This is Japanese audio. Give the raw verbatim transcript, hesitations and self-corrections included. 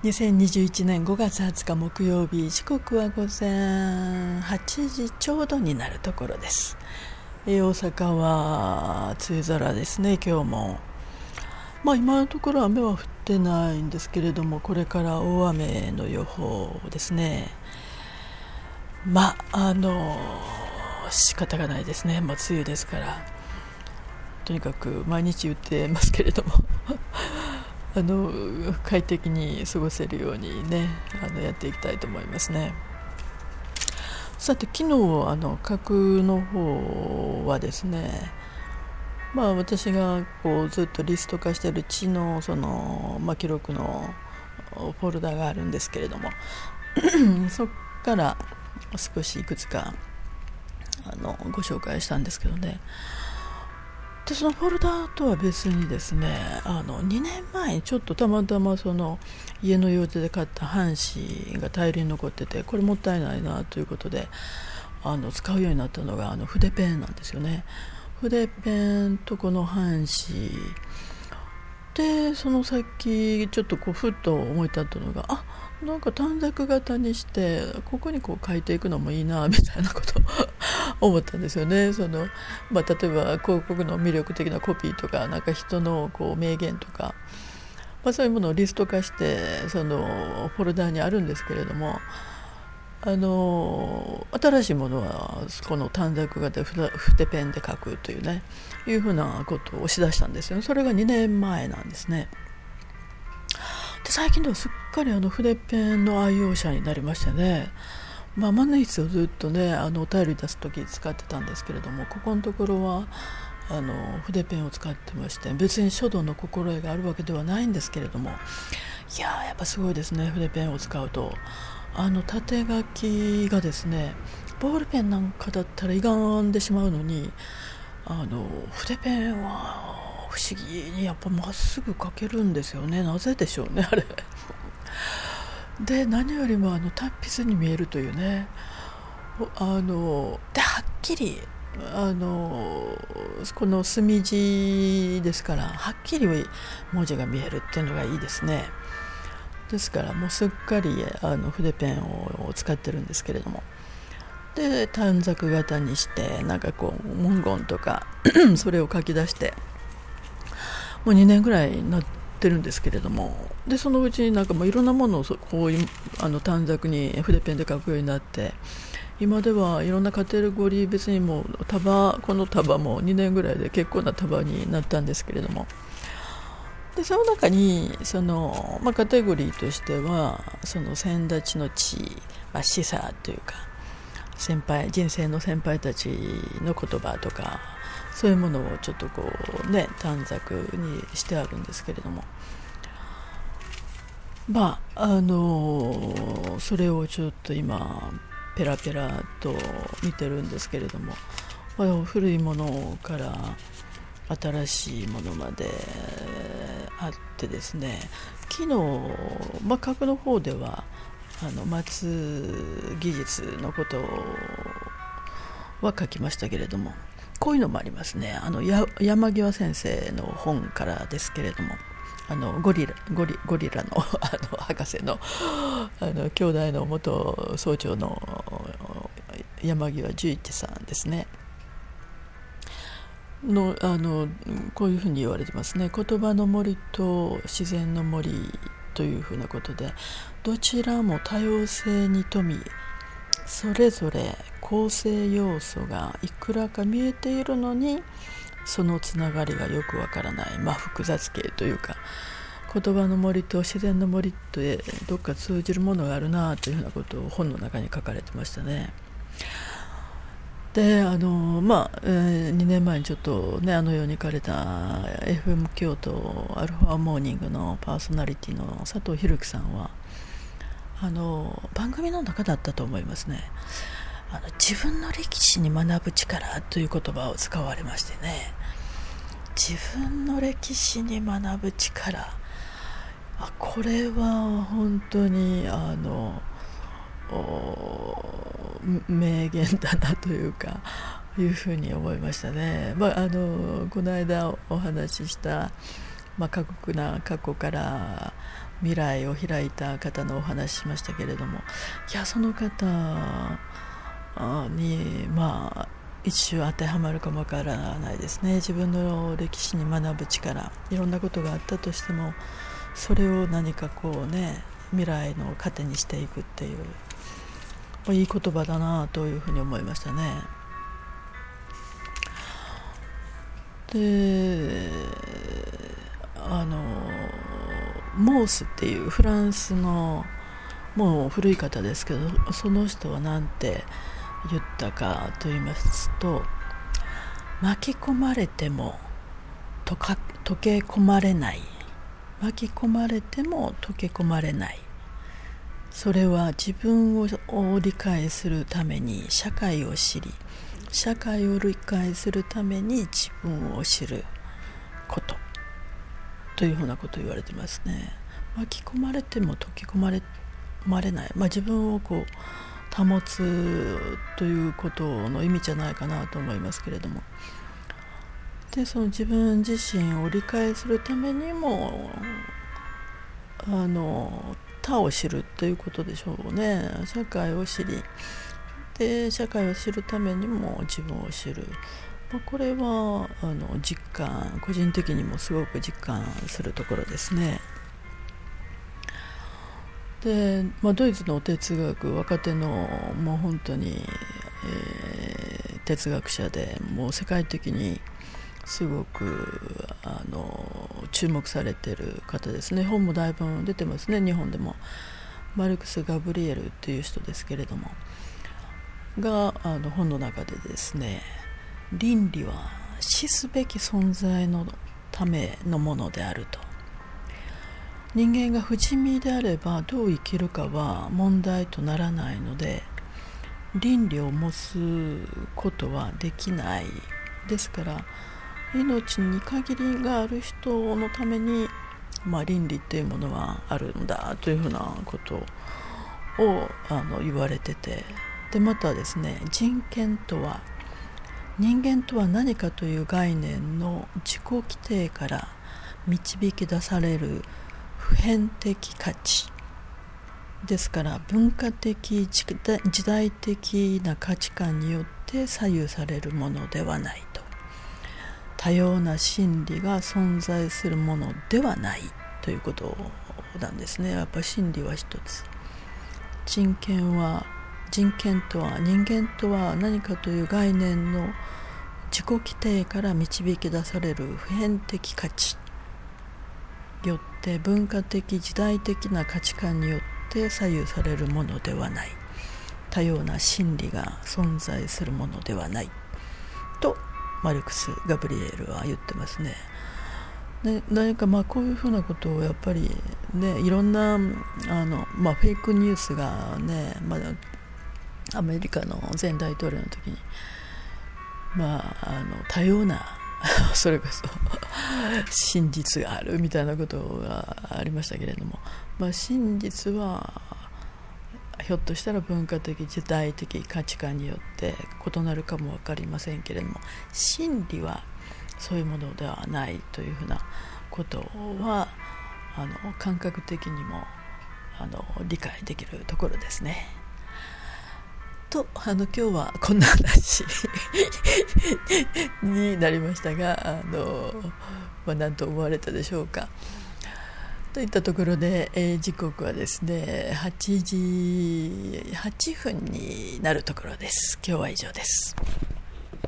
にせんにじゅういちねんごがつはつか木曜日、時刻は午前はちじちょうどになるところです。大阪は梅雨空ですね。今日も、まあ、今のところ雨は降ってないんですけれども、これから大雨の予報ですね。まああの仕方がないですね。まあ、梅雨ですからとにかく毎日言ってますけれどもあの快適に過ごせるようにね、あのやっていきたいと思いますね。さて、昨日あの核の方はですね、まあ、私がこうずっとリスト化している地のその、まあ、記録のフォルダがあるんですけれどもそこから少しいくつかあのご紹介したんですけどね。でそのフォルダとは別にですね、あのにねんまえにちょっとたまたまその家の用事で買った半紙が大量に残ってて、これもったいないなということであの使うようになったのがあの筆ペンなんですよね。筆ペンとこの半紙で、その先ちょっとこうふっと思い立ったのが、あ、なんか短冊型にしてここにこう書いていくのもいいなみたいなことを思ったんですよね。その、まあ、例えば広告の魅力的なコピーとか、なんか人のこう名言とか、まあ、そういうものをリスト化してそのフォルダにあるんですけれども、あの新しいものはこの短冊型で筆ペンで書くというね、いうふうなことを押し出したんですよ。それがにねんまえなんですね。で最近ではすっかりあの筆ペンの愛用者になりましてね、まあ、万年筆をずっとねあのお便り出す時使ってたんですけれども、ここのところはあの筆ペンを使ってまして、別に書道の心得があるわけではないんですけれども、いややっぱすごいですね。筆ペンを使うとあの縦書きがですね、ボールペンなんかだったら歪んでしまうのに、あの筆ペンは不思議にやっぱまっすぐ書けるんですよね。なぜでしょうね、あれで何よりもあの達筆に見えるというね、あのではっきりあのこの墨字ですから、はっきり文字が見えるっていうのがいいですね。ですからもうすっかりあの筆ペンを使ってるんですけれども、で短冊型にしてなんかこう文言とかそれを書き出してもうにねんぐらいになってるんですけれども、でそのうちになんかもういろんなものをこういうあの短冊に筆ペンで書くようになって、今ではいろんなカテゴリー別にもう束、この束もにねんぐらいで結構な束になったんですけれども、でその中にその、まあ、カテゴリーとしてはその先立ちの地、まあ、示唆というか先輩人生の先輩たちの言葉とか、そういうものをちょっとこうね短冊にしてあるんですけれども、まああのそれをちょっと今ペラペラと見てるんですけれども、まあ、古いものから新しいものまであってですね、昨日、まあ、核の方ではあの松技術のことは書きましたけれども、こういうのもありますね。あのや山際先生の本からですけれども、あのゴリラ、ゴリ、ゴリラの、あの博士の、あの兄弟の元総長の山際十一さんですねの、あのこういうふうに言われてますね。言葉の森と自然の森というふうなことで、どちらも多様性に富み、それぞれ構成要素がいくらか見えているのに、そのつながりがよくわからない、まあ、複雑系というか、言葉の森と自然の森ってどっか通じるものがあるなというふうなことを本の中に書かれてましたね。であのまあ、えー、にねんまえにちょっとねあのように行かれた エフエム 京都アルファモーニングのパーソナリティの佐藤弘樹さんはあの番組の中だったと思いますね。あの自分の歴史に学ぶ力という言葉を使われましてね、自分の歴史に学ぶ力、あこれは本当にあの名言だなというかいうふうに思いましたね。まあ、あのこの間お話しした、まあ、過酷な過去から未来を開いた方のお話しましたけれども、いやその方にまあ一種当てはまるかもわからないですね。自分の歴史に学ぶ力、いろんなことがあったとしてもそれを何かこうね未来の糧にしていくっていういい言葉だなというふうに思いましたね。であのモースっていうフランスのもう古い方ですけど、その人は何て言ったかと言いますと、巻き込まれてもとか溶け込まれない、巻き込まれても溶け込まれない、それは自分を理解するために社会を知り、社会を理解するために自分を知ることというふうなことを言われてますね。巻き込まれても溶け込まれ、まれない、まあ、自分をこう保つということの意味じゃないかなと思いますけれども、でその自分自身を理解するためにもあの他を知るということでしょうね。社会を知り、で社会を知るためにも自分を知る、まあ、これはあの実感、個人的にもすごく実感するところですね。で、まあ、ドイツの哲学、若手のもう本当に、えー、哲学者でもう世界的にすごくあの注目されている方ですね。本もだいぶ出てますね、日本でも。マルクス・ガブリエルっていう人ですけれどもがあの本の中でですね、倫理は死すべき存在のためのものであると、人間が不死身であればどう生きるかは問題とならないので、倫理を持つことはできない。ですから命に限りがある人のために、まあ、倫理っていうものはあるんだというふうなことをあの言われてて、でまたですね、人権とは人間とは何かという概念の自己規定から導き出される普遍的価値ですから、文化的時代的な価値観によって左右されるものではないと、多様な真理が存在するものではないということなんですね。やっぱり真理は一つ、人権は人権とは人間とは何かという概念の自己規定から導き出される普遍的価値によって文化的時代的な価値観によって左右されるものではない、多様な真理が存在するものではないとマルクス・ガブリエルは言ってますね。で何かまあこういうふうなことをやっぱりね、いろんなあの、まあ、フェイクニュースがね、まあ、アメリカの前大統領の時に、まあ、あの多様なそれこそ真実があるみたいなことがありましたけれども、まあ、真実はひょっとしたら文化的時代的価値観によって異なるかも分かりませんけれども、真理はそういうものではないというふうなことはあの感覚的にもあの理解できるところですね。とあの今日はこんな話になりましたが、あの、まあ、何と思われたでしょうか。といったところで、えー、時刻はですねはちじはっぷんになるところです。今日は以上です。